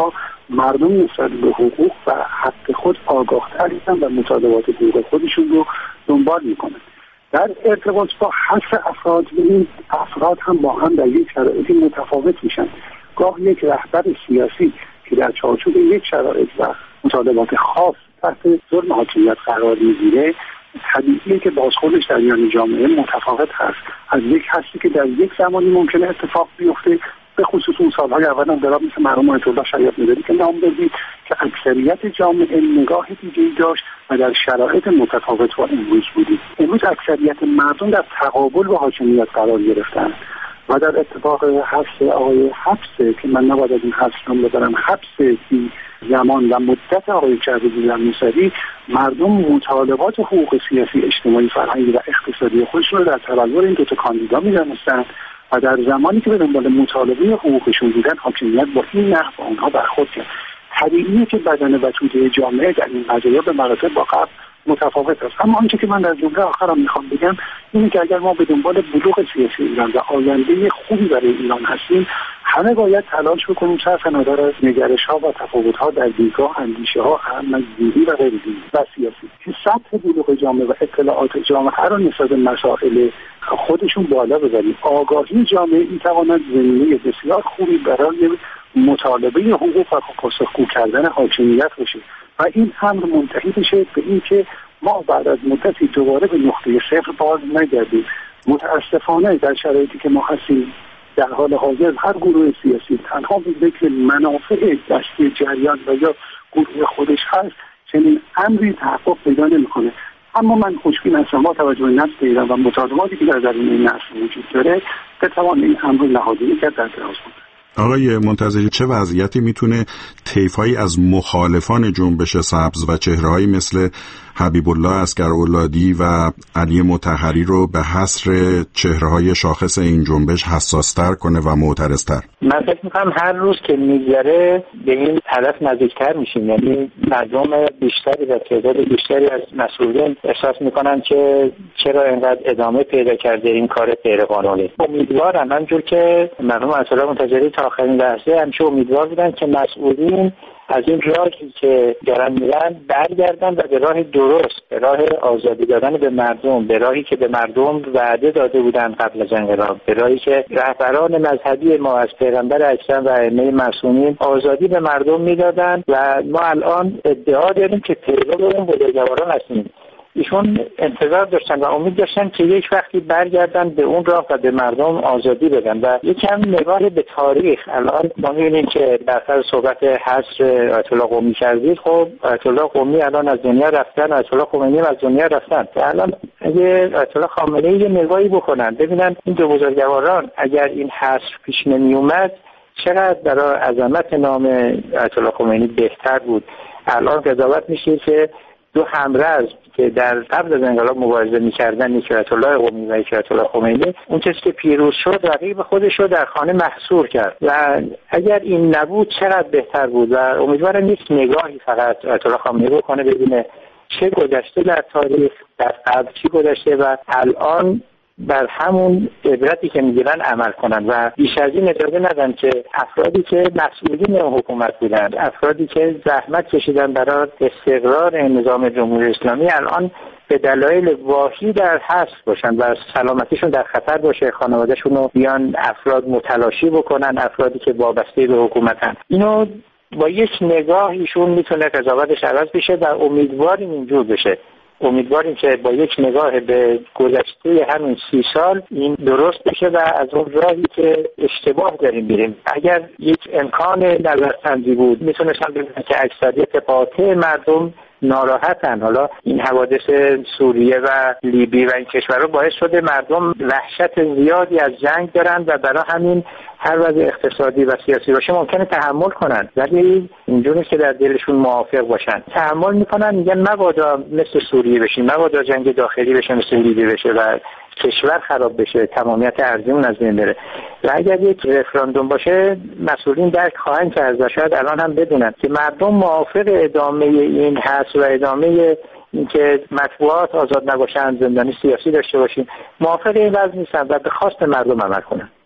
[SPEAKER 5] مردم نسبت به حقوق و حق خود آگاه‌تر هستن و مطالبات حقوق خودشون رو دنبال میکنن. در ارتباط با حث افراد، این افراد هم با هم در یک شرایطی متفاوت میشن. گاه یک رهبر سیاسی که در چارچوب یک شرایط و مطالبات خاص تحت ظلم حاکمیت قرار میگیره، طبیعیه که بازخوردش در میان جامعه متفاوت هست از یک حسی که در یک زمانی ممکنه اتفاق بیفته، به خصوص اون سالهای اول انقلاب مثل مرحوم آیت الله شریعت مداری که نام بردید که اکثریت جامعه نگاه دیگه‌ای داشت و در شرایط متفاوت با امروز بودید. امروز اکثریت مردم در تقابل با حاکمیت قرار گرفتن و در اتفاق حبس آقای حبس که من نباید از این حبس نام ببرم، حبس بی زمان و مدت آقای کروبی و موسوی، مردم مطالبات حقوق سیاسی، اجتماعی، فرهنگی و اقتصادی خودشون رو در تبلور این دو تا کاندیدا می‌دونستن و در زمانی که به دنبال مطالبه حقوقشون بودن، حاکمیت با این نحو با اونها برخورد کرد. طبیعیه که بدن و توده جامعه در این قضایا به مراتب با قبل متفاوت است. اما آنچه که من در جمله آخرم میخوام بگم اینه که اگر ما به دنبال بلوغ سیاسی ایران و آینده خوبی برای ایران هستیم، همه باید تلاش بکنیم صرف نظر از نگرش‌ها و تفاوت‌ها در دیدگاه، اندیشه‌ها، هم از دینی و غیر دینی و سیاسی، که سطح بلوغ جامعه و اطلاعات جامعه رو نسبت به مسائل خودشون بالا ببریم. آگاهی جامعه می‌تواند زمینه بسیار خوبی برای مطالبه حقوق و پاسخگو کردن حاکمیت باشه و این امر منتهی بشه به این که ما بعد از مدتی دوباره به نقطه صفر باز نگردیم. متاسفانه در شرایطی که ما هستیم در حال حاضر هر گروه سیاسی تنها به ذکر منافع دستی جریان و یا گروه خودش هست، چنین امری تحقق پیدا نمی‌کنه. اما من خوشبین هستم با توجه به نسل ایران و مطالباتی که در درون این نسل وجود داره بتوان این امر رو نهادینه کرد در دراز مدت.
[SPEAKER 4] آقای منتظری، چه وضعیتی میتونه طیفایی از مخالفان جنبش سبز و چهره‌هایی مثل حبیب الله عسکرولادی و علی مطهری رو به حصر چهره‌های شاخص این جنبش حساس‌تر کنه و معترض‌تر؟
[SPEAKER 6] من فکر می‌کنم هر روز که میگذره به این هدف نزدیکتر میشیم. یعنی مردم بیشتری و تعداد بیشتری از مسئولین احساس می‌کنن که چرا اینقدر ادامه پیدا کرده این کار غیرقانونی. امیدوارم همونجور که مرحوم آیت الله منتظری تا آخرین لحظه همیشه امیدوار بودن که مسئولین از این راهی که دارن میرن برگردن و به راه درست، به راه آزادی دادن به مردم، به راهی که به مردم وعده داده بودن قبل از انقلاب، به راهی که رهبران مذهبی ما از پیغمبر اکرم و ائمه معصومین آزادی به مردم میدادن و ما الان ادعا داریم که پیرو اون بزرگواران هستیم. ایشون انتظار داشتن و امید داشتن که یک وقتی برگردن به اون راه و به مردم آزادی بدن و یکم نگاه به تاریخ. الان ما می‌بینیم که در سر صحبت حصر آیت الله قمی کردید، خب آیت الله قمی الان از دنیا رفتن، آیت الله خمینی از دنیا رفتن و الان اگه آیت الله خامنه‌ای یه نگاهی بکنن ببینن این دو بزرگواران اگر این حصر پیش نمی اومد چقدر برای عظمت نام آیت الله خمینی بهتر بود. الان قضاوت میشه که دو همرز که در قبل از انقلاب مبارزه می‌کردن، یکی آیت الله قمی و یکی آیت الله خمینی، اون کسی که پیروز شد رقیب خودش رو در خانه محصور کرد و اگر این نبود چقدر بهتر بود. و امیدوارم یک نگاهی فقط آیت الله خامنه‌ای بکنه ببینه چه گذشته در تاریخ، در قبل چی گذشته و الان بر همون عبرتی که میگیرن عمل کنن و بیش از این اجازه ندن که افرادی که مسئولین حکومت بودن، افرادی که زحمت کشیدن برای استقرار نظام جمهوری اسلامی، الان به دلایل واهی در حبس باشن و سلامتیشون در خطر باشه، خانواده‌شون رو بیان افراد متلاشی بکنن، افرادی که وابسته به حکومتن. اینو با یک نگاه ایشون میتونه قضاوتش عوض بشه و امیدواریم اینجور بشه. امیدواریم که با یک نگاه به گذشته همین سی سال این درست بشه و از اون راهی که اشتباه داریم بریم. اگر یک امکان نظرسنجی بود میتونستم بگم که اکثریت قاطع مردم ناراحتن. حالا این حوادث سوریه و لیبی و این کشورها باعث شده مردم وحشت زیادی از جنگ دارن و برای همین هر وضع اقتصادی و سیاسی باشه ممکنه تحمل کنن، ولی اینجوری که در دلشون موافق باشن تحمل میکنن، میگن مبادا مثل سوریه بشیم، مبادا جنگ داخلی بشه مثل لیبی بشه و کشور خراب بشه، تمامیت ارضیمون از بین بره. و اگر یک رفراندوم باشه مسئولین درک خواهند کرد و شاید الان هم بدونن که مردم موافق ادامه این هست و ادامه اینکه مطبوعات آزاد نباشن، زندانی سیاسی داشته باشیم، موافق این وضع نیستن و به خواست مردم عمل کنن.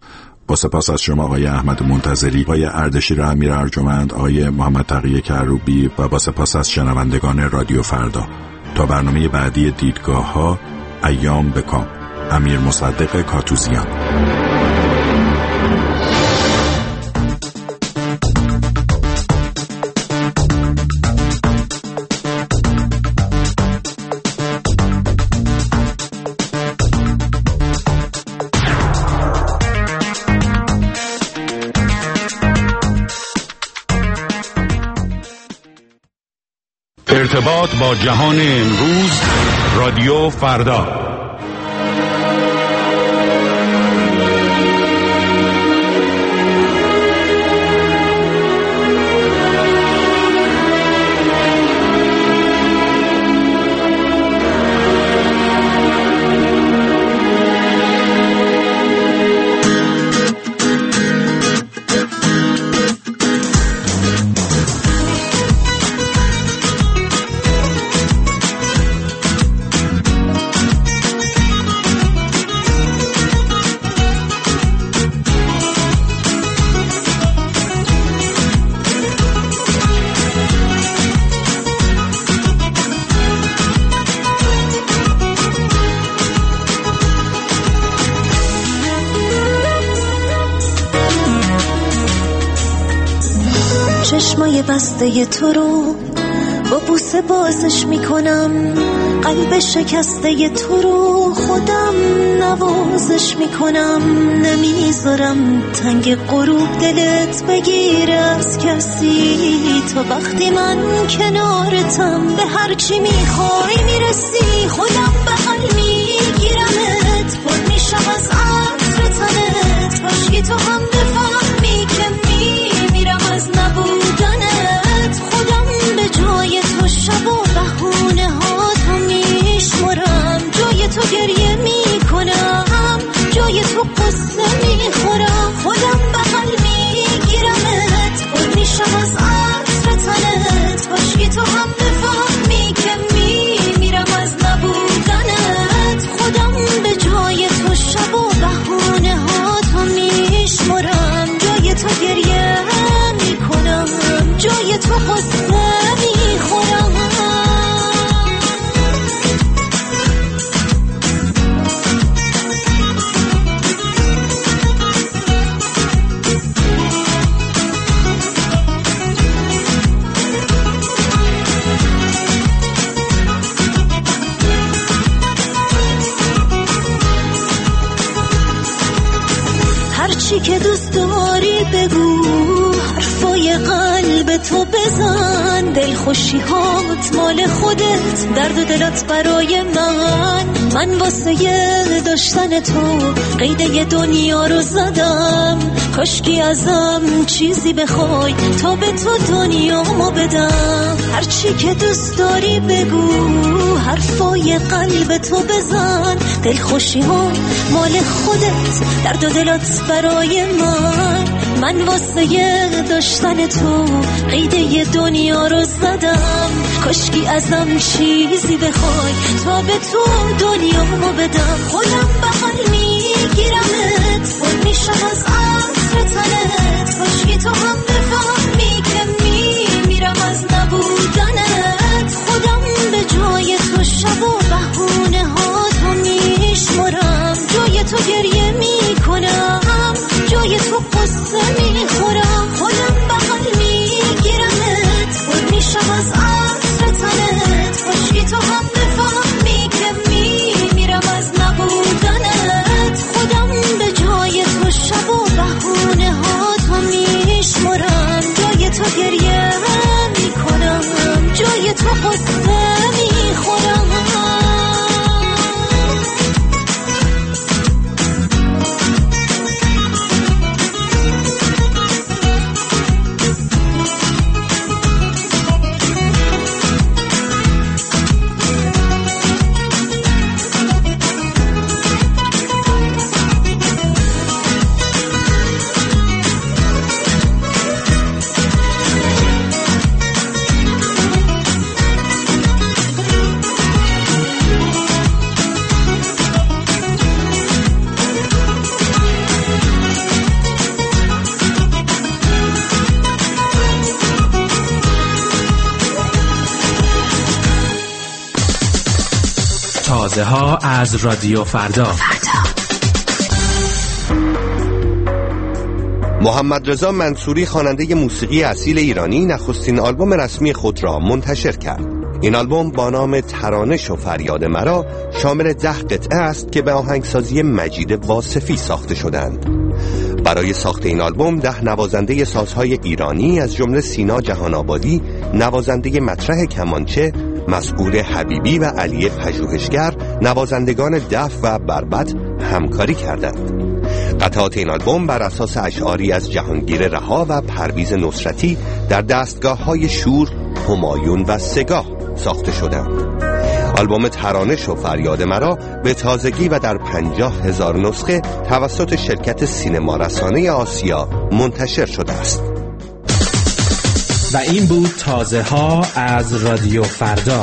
[SPEAKER 4] با سپاس از شما آقای احمد منتظری، آقای اردشیر امیر ارجمند، آقای محمد تقی کروبی و با سپاس از شنوندگان رادیو فردا. تا برنامه بعدی دیدگاه ها، ایام بکام. امیر مصدق کاتوزیان.
[SPEAKER 8] ارتباط با جهان امروز، رادیو فردا.
[SPEAKER 9] چشمای بسته تو رو با بوسه بازش میکنم، قلب شکسته تو رو خودم نوازش میکنم، نمیذارم تنگ غروب دلت بگیره از کسی، تا وقتی من کنارتم به هر چی میخوای میرسی، خودم بغل میگیرمت، پر میشم از عطر تنت، کاشکی تو هم بفهمی که میمیرم از نبودنت، خودم به جای تو شب و بهونه ها تو میشمرم، جای تو گریه میکنم، جای تو قصه میخورم، خودم بغل میگیرمت، پر میشم از عطر تنت، کاشکی تو هم بفهمی که میمیرم از نبودنت، خودم به جای تو شب و بهونه ها تو میشمرم، جای تو گریه میکنم، جای تو قصه میخورم. هرچی که دوست داری بگو، حرفای قلب تو بزن، دل خوشی هات مال خودت، درد و دلت برای من، من واسه داشتن تو قیده دنیا رو زدم، کاشکی ازم چیزی بخوای تا به تو دنیامو بدم، هرچی که دوست داری بگو، حرفای قلب تو بزن، دل خوشی ها مال خودت، درد و دلت برای من، من واسه داشتن تو قیده دنیا رو زدم، کاشکی ازم چیزی بخوای تا به تو دنیامو بدم، خودم بغل میگیرمت، پر میشم از عطر تنت، کاشکی تو هم بفهمی که میمیرم از نبودنت، خودم به جای تو شب و بهونه ها تو میشمرم، جای تو گریه میکنم، جای تو قصه میخورم، خودم بغل میگیرمت، پر میشم از عطر تنت، کاشکی تو هم بفهمی که میمیرم از نبودنت، خودم به جای تو شب و بهونه ها تو میشمرم، جای تو گریه میکنم، جای تو قصه میخورم.
[SPEAKER 10] تازه ها از رادیو فردا.
[SPEAKER 11] محمد رضا منصوری خواننده موسیقی اصیل ایرانی نخستین آلبوم رسمی خود را منتشر کرد. این آلبوم با نام ترانش و فریاد مرا شامل ده قطعه است که به آهنگسازی مجید واصفی ساخته شدند. برای ساخت این آلبوم ده نوازنده سازهای ایرانی از جمله سینا جهان آبادی، نوازنده مطرح کمانچه، مسعود حبیبی و علی پژوهشگر، نوازندگان دف و بربط همکاری کردند. قطعات این آلبوم بر اساس اشعاری از جهانگیر رها و پرویز نصرتی در دستگاه‌های شور، همایون و سگاه ساخته شدند. آلبوم ترانش و فریاد مرا به تازگی و در پنجاه هزار نسخه توسط شرکت سینما رسانه آسیا منتشر شده است.
[SPEAKER 10] و این بود تازه ها از رادیو فردا.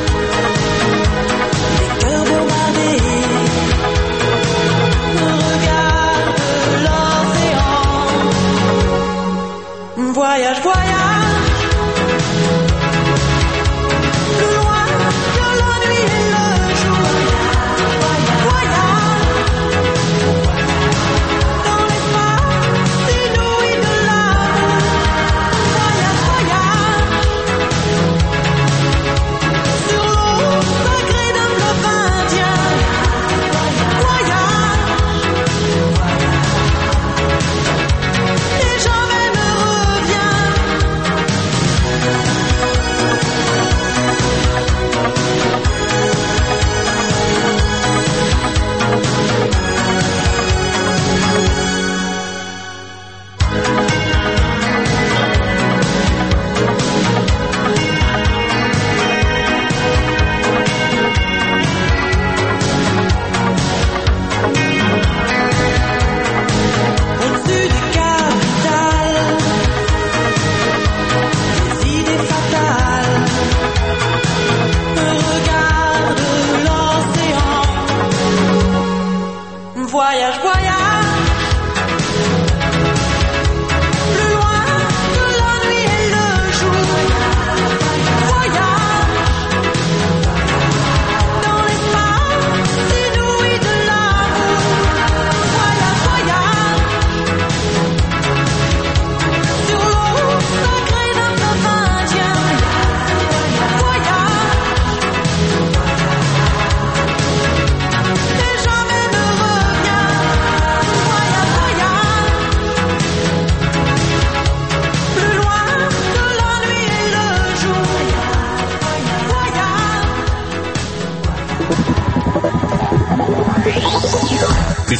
[SPEAKER 9] Regarde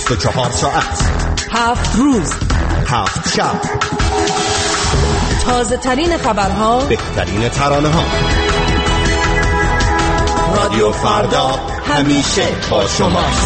[SPEAKER 11] بیست و چهار ساعت،
[SPEAKER 12] هفت روز،
[SPEAKER 11] هفت شب،
[SPEAKER 12] تازه ترین خبرها،
[SPEAKER 11] بهترین ترانه ها. رادیو فردا همیشه با شماست.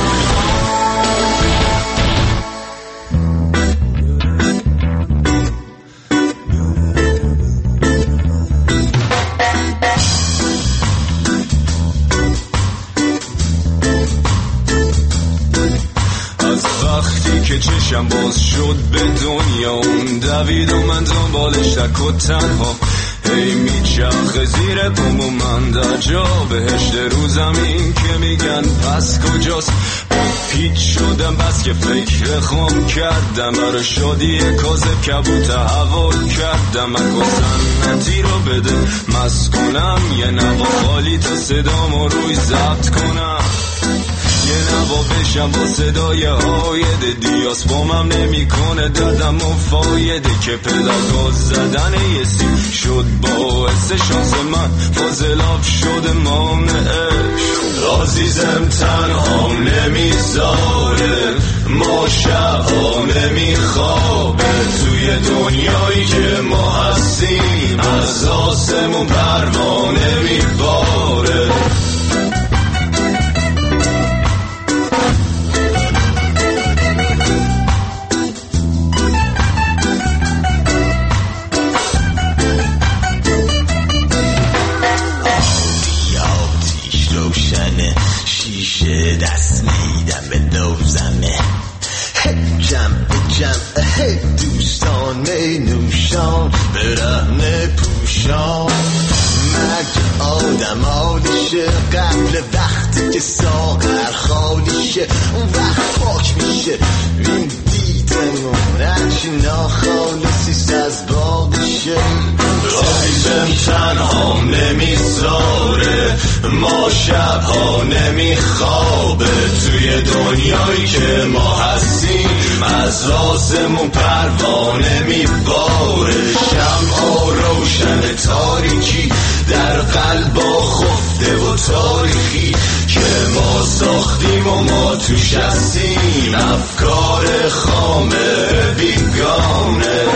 [SPEAKER 13] که چشم باز شد به دنیا اون دوید و من دنبالش تک و تنها هی میچرخه زیر پام و من در جا بهشت رو زمین که میگن پس کجاست. پیچ شدم بس که فکر خام کردم برای شادی کاذب کبوت حوال کردم. من سنتی رو بده مست کنم یه نوا خالی تا صدامو روی ضبط کنم. یه نوا بشم با صدای هاید دیاس بامم نمی کنه دردم و فایده که پدرگاز زدن یه سیم شد باعث شانس من فاضلاب شده مانعش. عزیزم تنها نمیذاره ما شبها نمیخوابه توی دنیایی که ما هستیم از آسمون پروانه میباره.
[SPEAKER 14] شیشه دست میدم به دوزمه جمع جمع دوستان نوشان برهنه پوشان مگه آدم آدشه قبل وقتی که ساغر خالیشه اون وقت پاک میشه این دیدمون هرچی ناخالصیست از باقشه.
[SPEAKER 13] رایزم تنها نمیذاره ما شبها نمیخوابه توی دنیایی که ما هستیم از آسمون پروانه میباره. شمعا روشن تاریکی در قلبا خفته و تاریخی که ما ساختیم و ما توش هستیم افکار خامه بیگانه.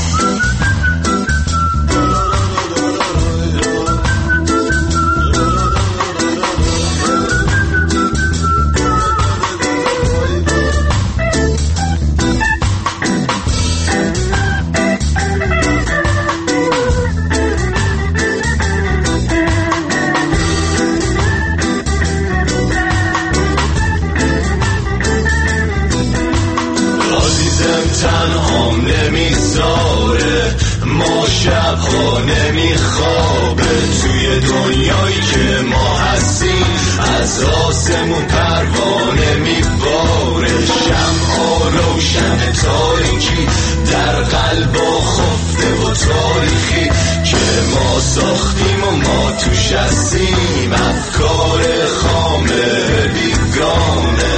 [SPEAKER 13] تنهام نمیذاره ما شبها نمیخوابه توی دنیایی که ما هستیم از آسمون پروانه میباره. شمعا روشن تاریکی در قلبا خفته و تاریخی که ما ساختیم و ما توش هستیم افکار خامه بیگانه.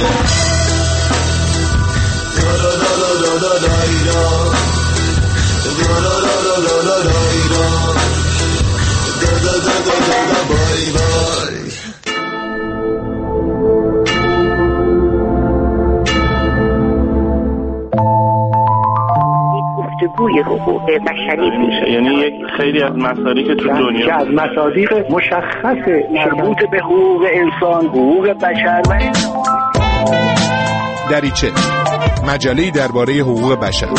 [SPEAKER 15] گفتگوی حقوق بشری میشه،
[SPEAKER 16] یعنی یک خیلی از مسائلی که تو دنیا
[SPEAKER 5] که از مصادیق مشخص
[SPEAKER 15] مربوط به حقوق انسان، حقوق بشر و
[SPEAKER 3] دریچه مجله‌ای درباره حقوق بشر.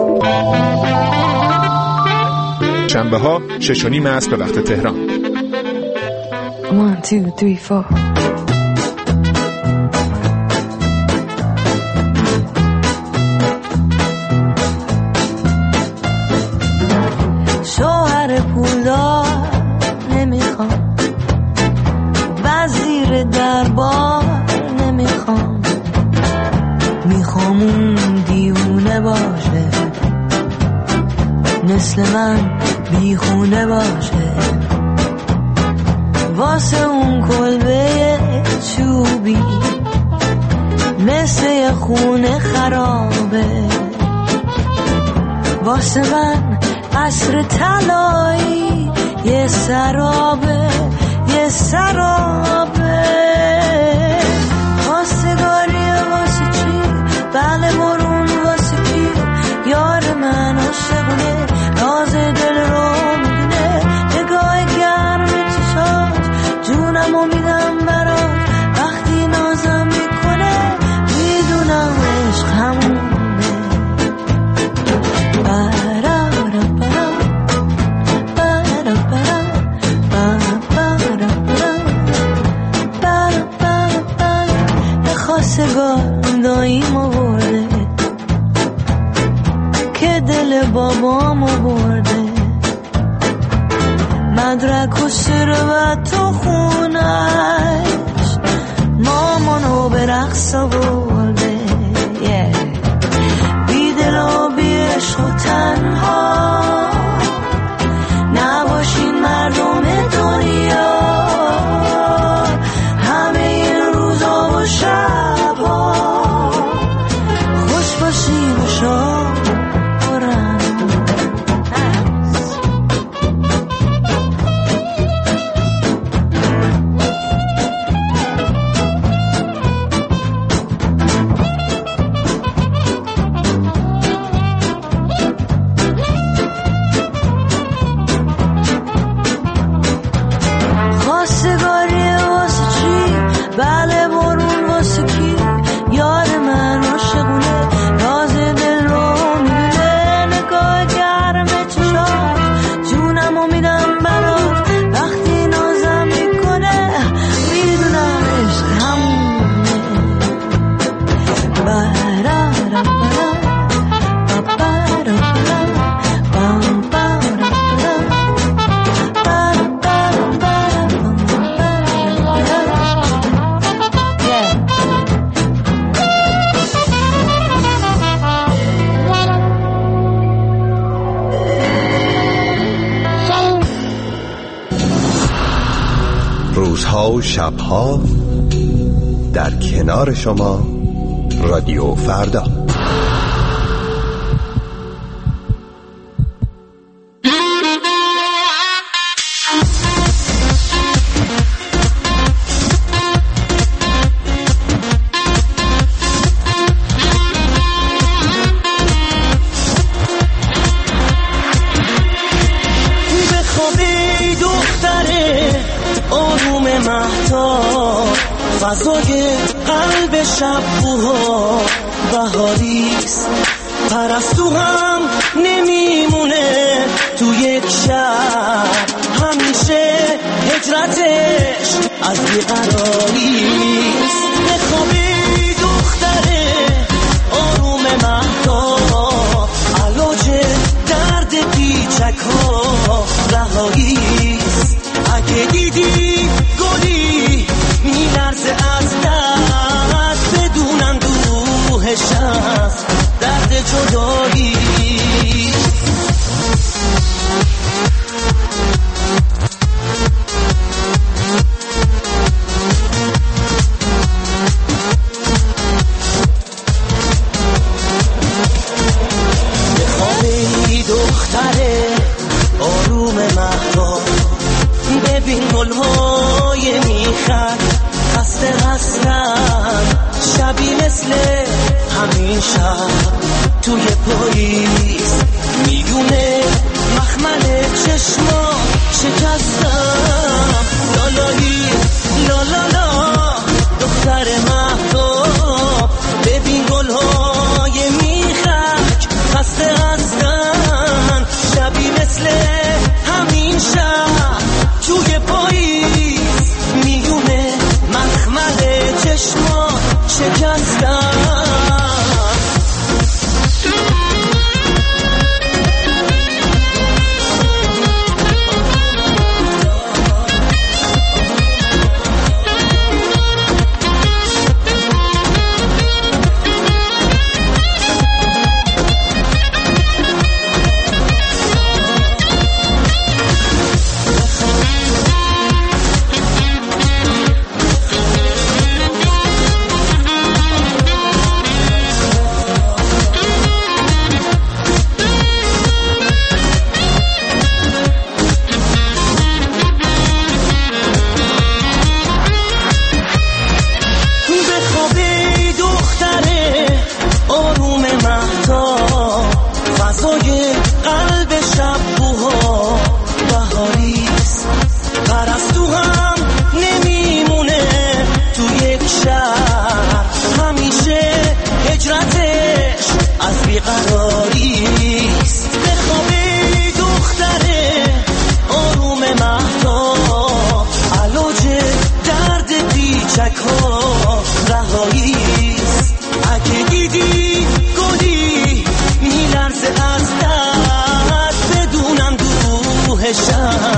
[SPEAKER 3] شنبه ها شش و نیم است به وقت تهران.
[SPEAKER 17] One, two, three, four.
[SPEAKER 9] شوهر پولدار نمیخوام، وزیر دربار نمیخوام، میخوام اون دیوونه باشه مثل من بیخونه باشه، واسه اون کلبه چوبی مثل یه خونه خرابه، واسه من عصر طلایی یه سرابه یه سرابه. خواستگاری واسه چی مدرک و ثروت و خونش مامانو به رقص آورده بی دل و بی عشق و تنها نباشین مردم دنیا همه این روزا و شبها خوش باشین و شاد
[SPEAKER 11] روزها و شبها در کنار شما رادیو فردا.
[SPEAKER 18] فضای قلب شبوها بهاریست پرستو هم نمیمونه تو یک شب همیشه هجرتش از بیقراریست بخوابی دختره آروم مهتاب علاج درد پیچک ها رهاییست اگه دیدی گلی میلرزه از دست بدونم دوهش هست درد جدایی بخوابی دختره آروم مهتاب ببین گلهای میخک خسته هستن شبی مثل همین شب توی پاییز میدونه مخمل چشما شکستم لالایی لالالا دختر مهتاب ببین گلهای میخک خسته هستن شبی مثل همین شب توی پاییز میونه مخمل چشما شکستم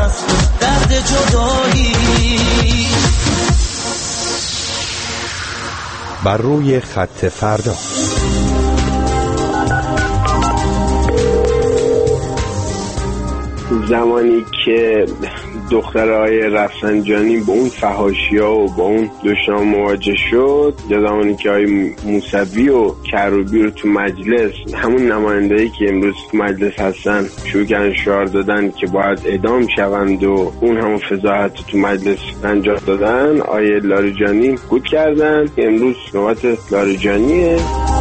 [SPEAKER 18] از درد جدایی.
[SPEAKER 11] بر روی خط فردا.
[SPEAKER 19] زمانی که دخترهای رفسنجانی با اون فحاشی‌ها و با اون دشمن مواجه شد، یا زمانی که آقای موسوی و کروبی رو تو مجلس، همون نماینده‌ای که امروز تو مجلس هستن، شروع کردن شعار دادن که باید اعدام شوند و اون همون فضاحت تو مجلس انجام دادن، آقای لاریجانی گوت کردن. امروز نوبت لاریجانیه.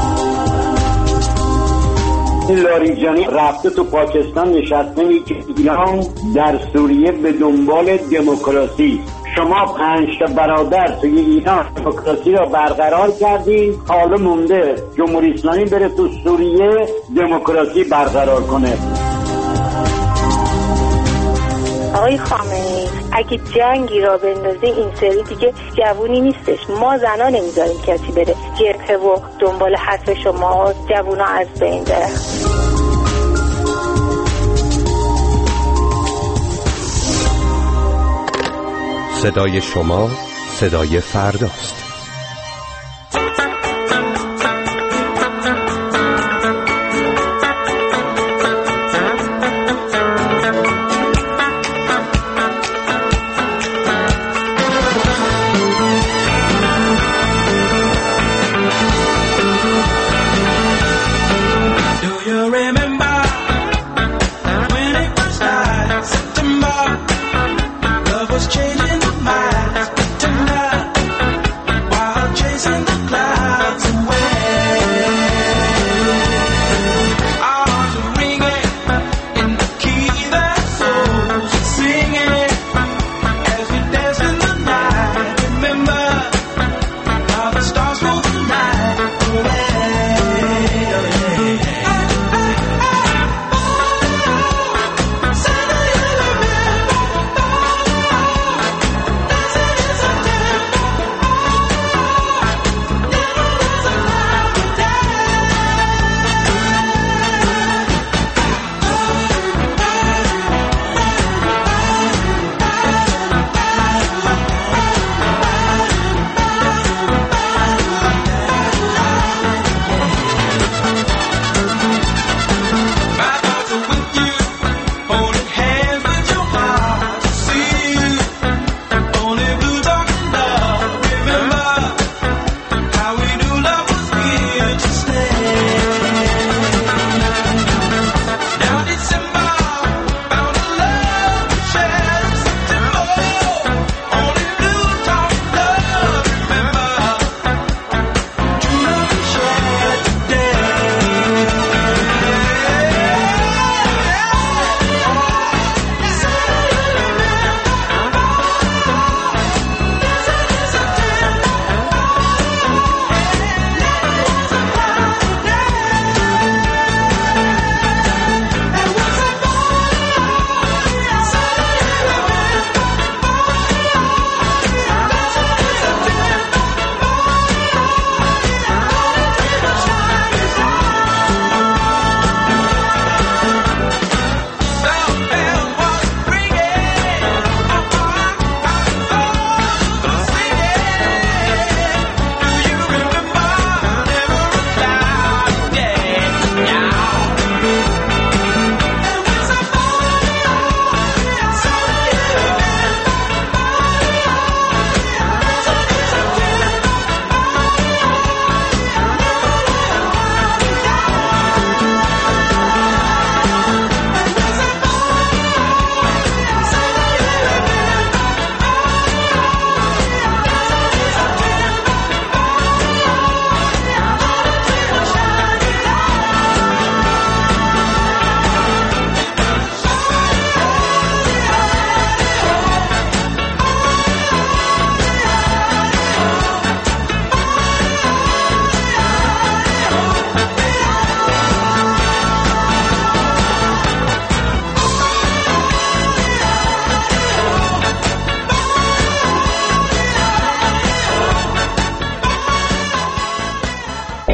[SPEAKER 15] لاریجانی رفته تو پاکستان نشسته میگه ایران در سوریه به دنبال دموکراسی. شما پنج تا برادر توی ایران دموکراسی را برقرار کردین، حالا مونده جمهوری اسلامی بره تو سوریه دموکراسی برقرار کنه.
[SPEAKER 20] آقای خامنه‌ای اگه جنگی را بندازی این سری دیگه جوونی نیستش. ما زنا نمیذاریم کسی بره جبهه و دنبال حرف شما جوونا از بین بره.
[SPEAKER 11] صدای شما صدای فرداست.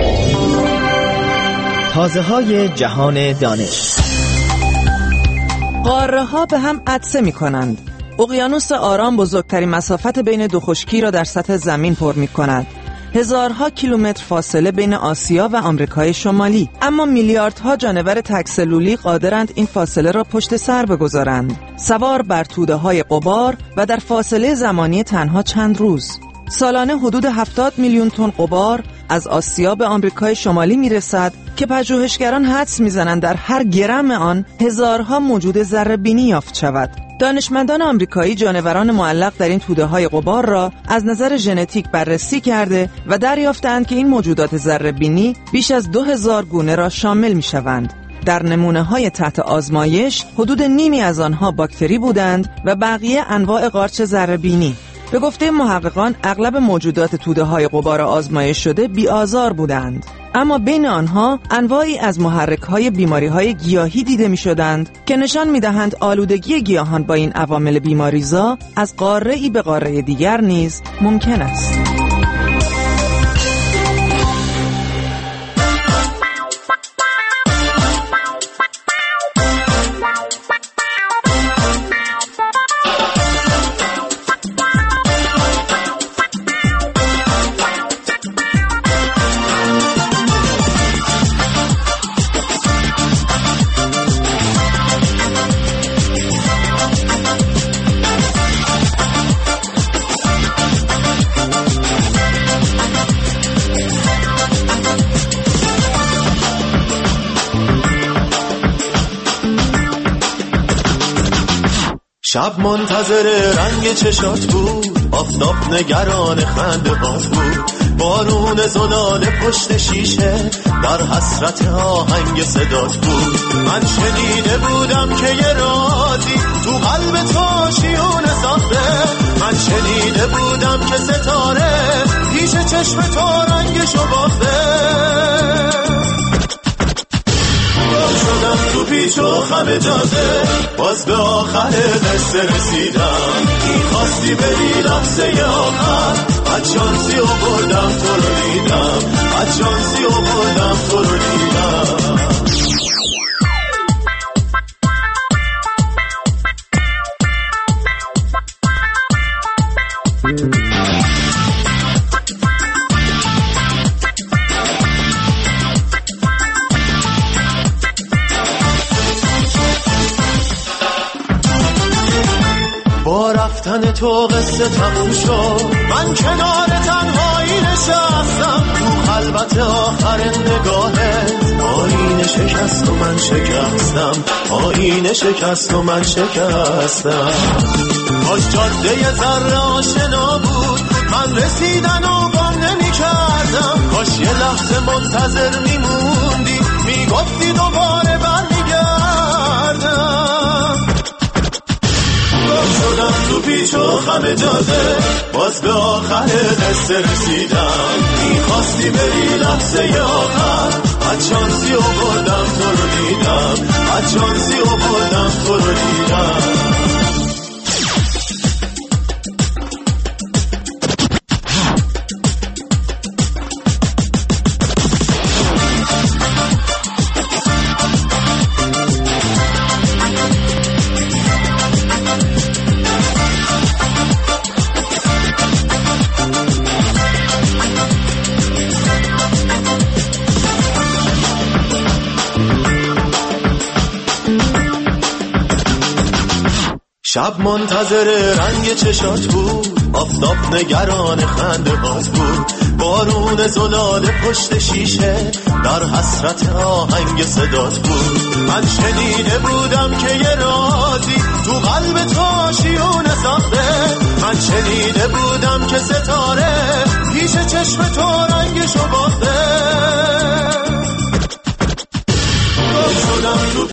[SPEAKER 21] تازه‌های جهان دانش. قاره ها به هم عطسه می کنند. اقیانوس آرام بزرگترین مسافت بین دو خشکی را در سطح زمین پر می کند. هزارها کیلومتر فاصله بین آسیا و آمریکای شمالی، اما میلیاردها جانور تک‌سلولی قادرند این فاصله را پشت سر بگذارند، سوار بر توده‌های غبار و در فاصله زمانی تنها چند روز. سالانه حدود هفتاد میلیون تن غبار از آسیا به آمریکای شمالی میرسد که پژوهشگران حدس میزنند در هر گرم آن هزارها موجود ذره‌بینی یافت شود. دانشمندان آمریکایی جانوران معلق در این توده‌های غبار را از نظر ژنتیک بررسی کرده و دریافتند که این موجودات ذره‌بینی بیش از دو هزار گونه را شامل می‌شوند. در نمونه‌های تحت آزمایش حدود نیمی از آنها باکتری بودند و بقیه انواع قارچ ذره‌بینی. به گفته محققان اغلب موجودات توده‌های غبار آزمایش شده بی‌آزار بودند، اما بین آنها انواعی از محرک‌های بیماری‌های گیاهی دیده می‌شدند که نشان می‌دهند آلودگی گیاهان با این عوامل بیماریزا از قاره‌ای به قاره دیگر نیز ممکن است.
[SPEAKER 14] شب منتظر رنگ چشات بود، آفتاب نگران خنده هات بود، بارون زلال پشت شیشه در حسرت آهنگ صدات بود. من شنیده بودم که یه رازی تو قلب تو شیون ساخته، من شنیده بودم که ستاره پیش چشم تو رنگشو باخته. شدم تو پیچ و خم جاده، باز به آخر قصه رسیدم. میخواستی بری لحظه آخر، بدشانسی و بردم تو رو دیدم، بدشانسی و بردم تو رو دیدم. با رفتن تو قصه تموم شد، من کنار تنهایی نشستم، تو خلوت آخر نگاهت آینه شکست و من شکستم، آینه شکست و من شکستم. کاش جاده ذره آشنا بود، من رسیدن و بان نمی کردم، کاش یه لحظه منتظر میموندی، میگفتی دوباره برمیگردم. شدم تو پیچ و خم جاده، باز به آخر قصه رسیدم. میخواستی بری لحظه آخر، بدشانسی و بردم تو رو دیدم، بدشانسی و بردم تو رو دیدم. شب منتظر رنگ چشات بود، آفتاب نگران خنده هات بود، بارون زلال پشت شیشه در حسرت آهنگ صدات بود. من شنیده بودم که یه رازی تو قلب تو شیون ساخته، من شنیده بودم که ستاره پیش چشم تو رنگشو باخته. شدم تو